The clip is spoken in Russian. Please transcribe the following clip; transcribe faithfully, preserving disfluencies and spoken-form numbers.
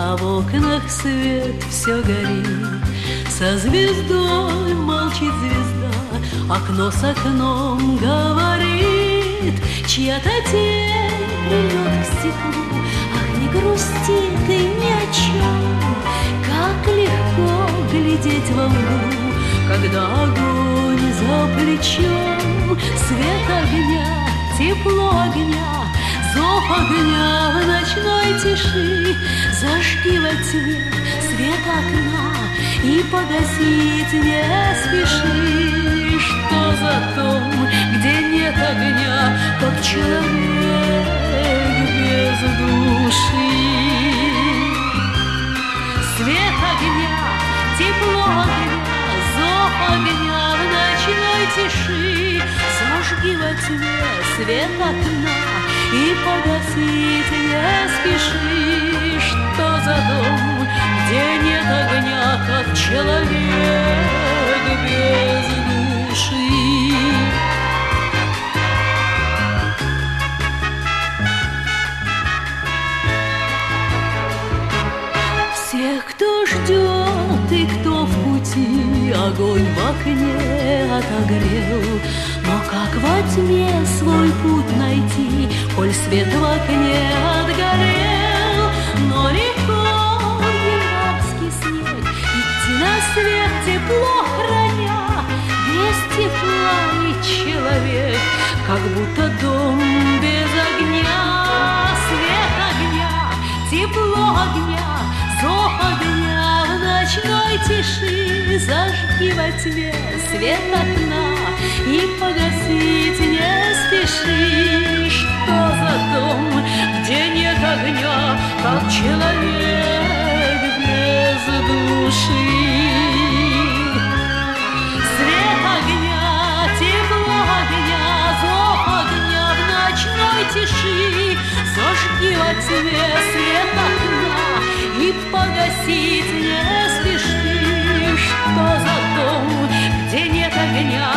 а в окнах свет все горит. Со звездой молчит звезда, окно с окном говорит. Чья-то тень придет к стеклу, ах, не грусти ты ни о чем. Как легко глядеть во мглу, когда огонь за плечом. Свет огня, тепло огня, зов огня в ночной тиши. Зажги во тьме свет окна и погасить не спеши. Что за дом, где нет огня, как человек без души? Свет огня, тепло огня, зов огня в ночной тиши. Зажги во тьме свет окна и погасить не спеши. Что за дом, где нет огня, как человек без души? Всех, кто ждет и кто в пути, огонь в окне отогрел. Но как во тьме свой путь найти, коль свет в окне отгорел? Но легко январский снег идти на свет, тепло храня. Без тепла и человек, как будто дом без огня. Свет огня, тепло огня, зов огня в ночной тиши. Зажги во тьме свет окна и погасить не спеши. Что за дом, где нет огня, как человек без души? Свет огня, тепло огня, зов огня в ночной тиши. Зажги во тьме свет окна и погасить не спеши. Что за дом, где нет огня,